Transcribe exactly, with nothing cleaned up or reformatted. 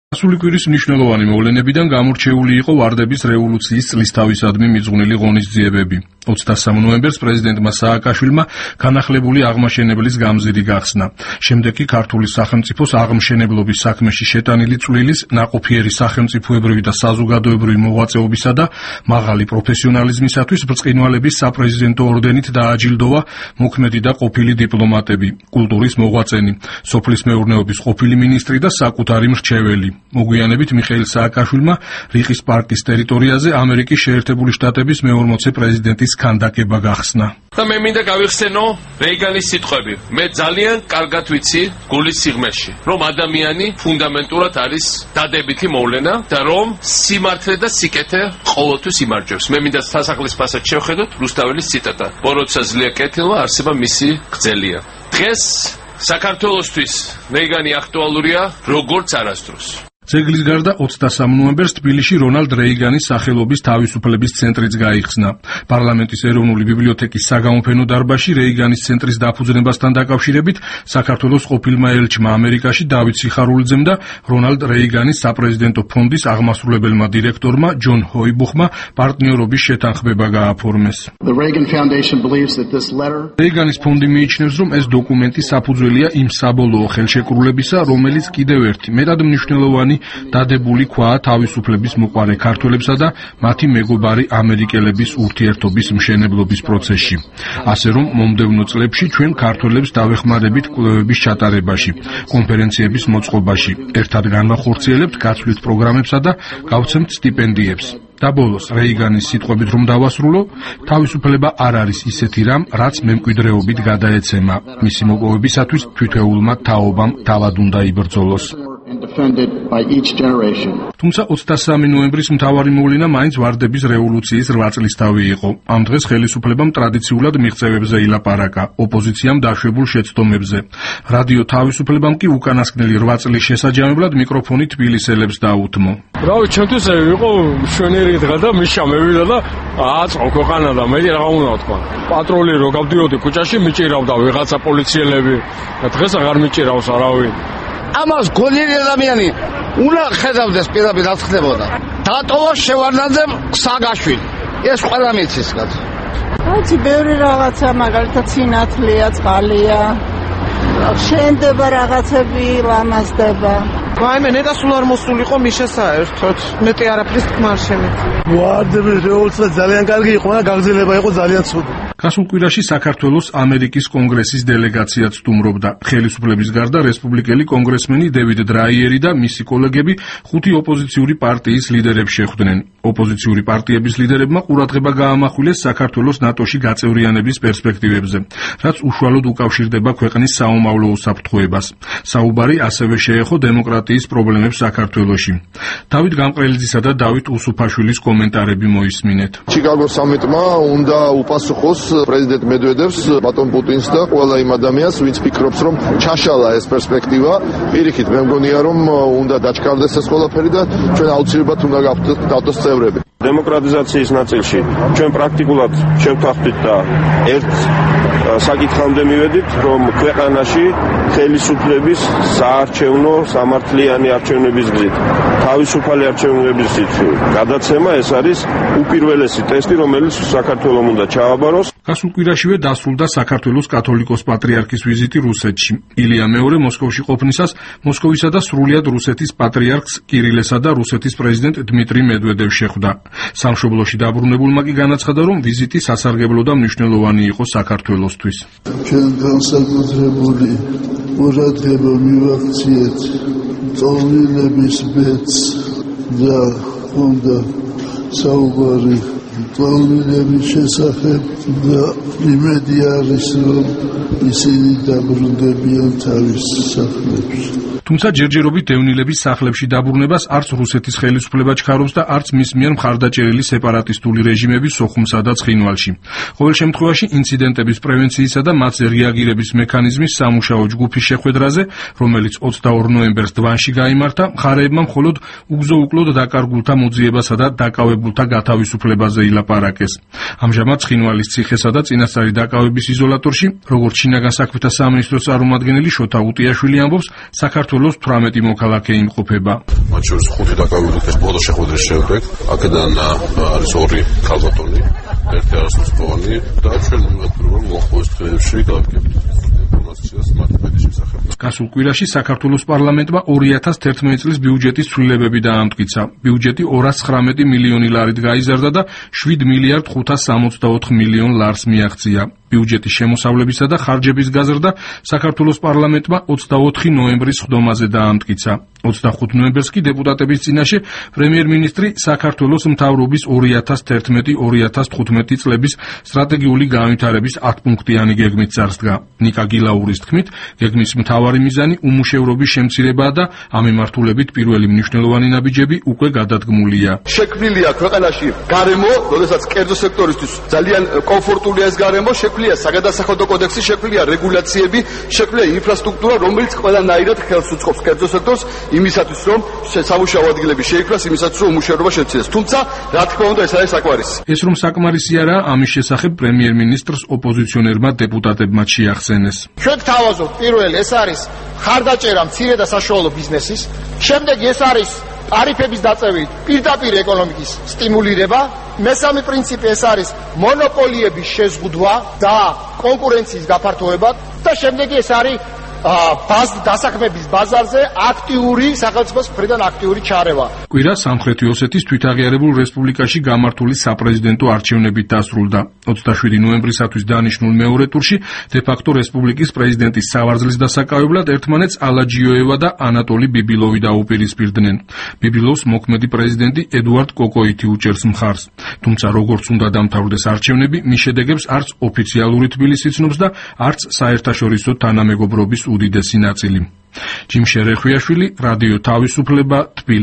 გასული კვირის მნიშვნელოვანი მოვლენებიდან გამორჩეული იყო ვარდების რევოლუციის წლისთავისადმი მიძღვნილი ღონისძიებები. ოცდასამ ნოემბერს პრეზიდენტმა სააკაშვილმა განახლებული აღმაშენებლის გამზირი გახსნა. შემდეგ კი ქართული სახელმწიფოს აღმშენებლობის საქმეში შეტანილი წვლილის, ნაყოფიერი სახელმწიფოებრივი და საზოგადოებრივი მოღვაწეობისა და მაღალი პროფესიონალიზმისათვის ბრწყინვალების საპრეზიდენტო ორდენით დააჯილდოვა მოქმედი და ყოფილი დიპლომატები, კულტურის მოღვაწენი, სოფლის მეურნეობის ყოფილი მინისტრი და საკუთარი მრჩეველი. მოგვიანებით მიხეილ სააკაშვილმა რიყის პარკის ტერიტორიაზე ამერიკის შეერთებული შტატების მეორმოცე პრეზიდენტის ქანდაკება გახსნა. და მე მინდა გავიხსენო რეიგანის სიტყვები. მე ძალიან კარგად ვიცი გულის სიღრმეში, რომ ადამიანი ფუნდამენტურად არის დადებითი მოვლენა და რომ სიმართლე და სიკეთე ყოველთვის იმარჯვებს. მე მინდა სასახლის ფასად შევხედოთ რუსთაველის ციტატა. "ბოროტსა ზლია კეთილმა, არსება მისი გრძელია." დღეს საქართველოსთვის რეიგანი აქტუალურია როგორც არასდროს. ძეგლის გარდა ოცდასამ ნოემბერს თბილისში რონალდ რეიგანის სახელობის თავისუფლების ცენტრიც გაიხსნა. პარლამენტის ეროვნული ბიბლიოთეკის საგამოფენო დარბაზში რეიგანის ცენტრის დაფუძნებასთან დაკავშირებით საქართველოს ყოფილმა ელჩმა ამერიკაში დავით სიხარულიძემ და რონალდ რეიგანის საპრეზიდენტო ფონდის აღმასრულებელმა დირექტორმა ჯონ ჰოიბუხმა პარტნიორობის შეთანხმება გააფორმეს. რეიგანის ფონდი მიიჩნევს, რომ ეს დოკუმენტი საფუძველია იმ საბოლოო ხელშეკრულებისა, რომელიც კიდევ ერთი მეტად მნიშვნელოვანი დადებული ქვაა თავისუფლების მოყვარე ქართველებსა და მათი მეგობარი ამერიკელების ურთიერთობის მშენებლობის პროცესში. ასე რომ მომდევნო წლებში ჩვენ ქართველებს დავეხმარებით კვლევების ჩატარებაში, კონფერენციების მოწყობაში, ერთად განვახორციელებთ გაცვლით პროგრამებსა და გავცემთ სტიპენდიებს. და ბოლოს რეიგანის სიტყვებით რომ დავასრულო, თავისუფლება არ არის ისეთი რამ, რაც მემკვიდრეობით გადაეცემა. მისი მოპოვებისათვის თითოეულმა თაობამ თავად უნდა იბრძოლოს. თუმცა ოცდასამი ნოემბრის მთავარი მოვლენა მაინც ვარდების რევოლუციის რვა წლისთავი იყო. ამ დღეს ხელისუფლებამ ტრადიციულად მიღწევებზე ილაპარაკა, ოპოზიციამ დაშვებულ შეცდომებზე. რადიო თავისუფლებამ კი უკანასკნელი რვა წლის შესაჯამებლად მიკროფონი თბილისელებს დაუთმო. რავი, ჩვენთვის იყო შვენიერი დღე და მიშა მევიდა და აწყო ქვეყანა და მე რა უნდა ვთქვა. პატრული რო გავდიოდი ქუჩაში მიჭირავდა ვიღაცა პოლიციელები და დღეს აღარ მიჭირავს არავინ. ამას გონიერი ადამიანი უნდა ხედავდეს პირდაპირ რაც ხდებოდა. დატოვა შევარდნაძემ სააკაშვილი. ეს ყველა მიცის კაცო. კაცი ბევრი რაღაცა, მაგალითად სინათლეა, წყალია. შენდება რაღაცები, ლამაზდება. ვაიმე, ნეტა სულ არ მოსულიყო მიშა საერთოდ. მეტი არაფრის თქმა არ შემეცი. ვარდების რევოლუცია ძალიან კარგი იყო და გაგრძელება იყო ძალიან ცუდი. გასულ კვირაში საქართველოს ამერიკის კონგრესის დელეგაციაც სტუმრობდა. ხელისუფლების გარდა რესპუბლიკელი კონგრესმენი დევიდ დრაიერი და მისი კოლეგები ხუთი ოპოზიციური პარტიის ლიდერებს შეხვდნენ. ოპოზიციური პარტიების ლიდერებმა ყურადღება გაამახვილეს საქართველოს ნატოში გაწევრიანების პერსპექტივებზე, რაც უშუალოდ უკავშირდება ქვეყნის საომავლო უსაფრთხოებას. საუბარი ასევე შეეხო დემოკრატიის პრობლემებს საქართველოში. დავით გამყრელიძისა და დავით უსუფაშვილის კომენტარები მოისმინეთ. ჩიკაგოს სამიტმა უნდა უპასუხოს პრეზიდენტ მედვედევს, ბატონ პუტინს და ყველა იმ ადამიანს, ვინც ფიქრობს, რომ ჩაშალა ეს პერსპექტივა. პირიქით, მე მგონია, რომ უნდა დაჩქარდეს ეს ყველაფერი და ჩვენ აუცილებლად უნდა გავხდეთ წევრები. დემოკრატიზაციის ნაწილში ჩვენ პრაქტიკულად შევთანხმდით და ერთ საკითხამდე მივედით, რომ ქვეყანაში ხელისუფლების საარჩევნო სამართლიანი არჩევნების გზით, თავისუფალი არჩევნების გზით გადაცემა ეს არის უპირველესი ტესტი, რომელიც საქართველოს უნდა ჩააბაროს. გასულ კვირაშივე დასრულდა საქართველოს კათოლიკოს პატრიარქის ვიზიტი რუსეთში. ილია მეორე მოსკოვში ყოფნისას მოსკოვისა და სრულიად რუსეთის პატრიარქს კირილესა და რუსეთის პრეზიდენტ დმიტრი მედვედევს შეხვდა. სამშობლოში დაბრუნებულმა კი განაცხადა, რომ ვიზიტი სასარგებლო და მნიშვნელოვანი იყო საქართველოსთვის. ჩვენ განსაკუთრებული ყურადღება მივაქციეთ წავლილების ბედს და უნდა საუბარი წავლილების შესახებ და იმედი არის, რომ ისინი დაბრუნდებიან თავის სახლებში. თუმცა ჯერჯერობით დევნილების სახლებში დაბრუნებას არც რუსეთის ხელისუფლება ჩქარობს და არც მის მიერ მხარდაჭერილი სეპარატისტული რეჟიმების სოხუმსა და ცხინვალში. ყოველ შემთხვევაში ინციდენტების პრევენციისა და მათზე რეაგირების მექანიზმის სამუშაო ჯგუფის შეხვედრაზე, რომელიც ოცდაორ ნოემბერს დვანში გაიმართა, მხარეებმა მხოლოდ უგზო-უკლოდ დაკარგულთა მოძიებასა და დაკავებულთა გათავისუფლებაზე ილაპარაკეს. ამჟამად ცხინვალის ციხესა და წინასწარი დაკავების იზოლატორში, როგორც შინაგან საქმეთა სამინისტროს წარმომადგენელი შოთა უტიაშვილი ამბობს, საქართველოს საქართველოს თვრამეტი მოქალაქე იმყოფება. მათ შორის ხუთი დაკავებულ ბოლო შეხვედრის შემდეგ აქედან არის ორი ქალბატონი, ერთი არასრულწლოვანი და ჩვენ მივაწერთ მოხმოეს დღეებში გავაკეთებთ ინფორმაციას მათების შესახებ. გასულ კვირაში საქართველოს პარლამენტმა ორი ათას თერთმეტი წლის ბიუჯეტის ცვლილებები დაამტკიცა. ბიუჯეტი ორას ცხრამეტი მილიონი ლარით გაიზარდა და შვიდ მილიარდ ხუთას სამოცდაოთხ მილიონ ლარს მიაღწია. ბიუჯეტის შემოსავლებისა და ხარჯების გაზრდა საქართველოს პარლამენტმა ოცდაოთხი ნოემბრის სხდომაზე დაამტკიცა. ოცდახუთ ნოემბერს კი დეპუტატების წინაშე პრემიერ-მინისტრი საქართველოს მთავრობის ორი ათას თერთმეტი ორი ათას თხუთმეტი წლების სტრატეგიული განვითარების ათპუნქტიანი გეგმით წარსდგა. ნიკა გილაურის თქმით, გეგმის მთავარი მიზანი უმუშევრობის შემცირებაა და ამ მიმართულებით პირველი მნიშვნელოვანი ნაბიჯები უკვე გადადგმულია. შექმნილია ქვეყანაში გარემო, როდესაც კერძო სექტორისთვის ძალიან კომფორტულია ეს გარემო, შექმნილია საგადასახადო კოდექსი, შექმნილია რეგულაციები, შექმნილია ინფრასტრუქტურა, რომელიც ყველანაირად ხელს უწყობს კერძო სექტორს იმისათვის, რომ სამუშაო ადგილები შეიქმნას, იმისათვის, რომ უმუშევრობა შეცვლილდეს. თუმცა, რა თქმა უნდა, ეს არის საკმარისი. ეს რომ საკმარისი არა, ამის შესახებ პრემიერ-მინისტრს ოპოზიციონერმა დეპუტატებმა შეახსენეს. ჩვენ გთავაზობთ, პირველი ეს არის ხარდაჭერა მცირე და საშუალო ბიზნესის, შემდეგ ეს არის ტარიფების დაწევით პირდაპირ ეკონომიკის სტიმულირება, მესამე პრინციპი ეს არის მონოპოლიების შეზღუდვა და კონკურენციის გაფართოება და შემდეგი ეს არის ბაზ დასაქმების ბაზარზე აქტიური სახელმწიფოს მხრიდან აქტიური ჩარევა. კვირა სამხრეთი ოსეთის თვითაღიარებულ რესპუბლიკაში გამართული საპრეზიდენტო არჩევნებით დასრულდა. ოცდაშვიდი ნოემბრისათვის დანიშნულ მეორე ტურში დე-ფაქტო რესპუბლიკის პრეზიდენტის სავარძლის დასაკავებლად ერთმანეთს ალაჯიოევა და ანატოლი ბიბილოვი დაუპირისპირდნენ. ბიბილოვს მოქმედი პრეზიდენტი ედუარდ კოკოიტი უჭერს მხარს. თუმცა როგორც უნდა დამთავრდეს არჩევნები, მის შედეგებს არც ოფიციალური თბილისი ცნობს და არც საერთაშორისო თანამეგობრობის უდიდესი ნაწილი. ჯიმ შერეხვიაშვილი, რადიო თავისუფლება, თბილისი.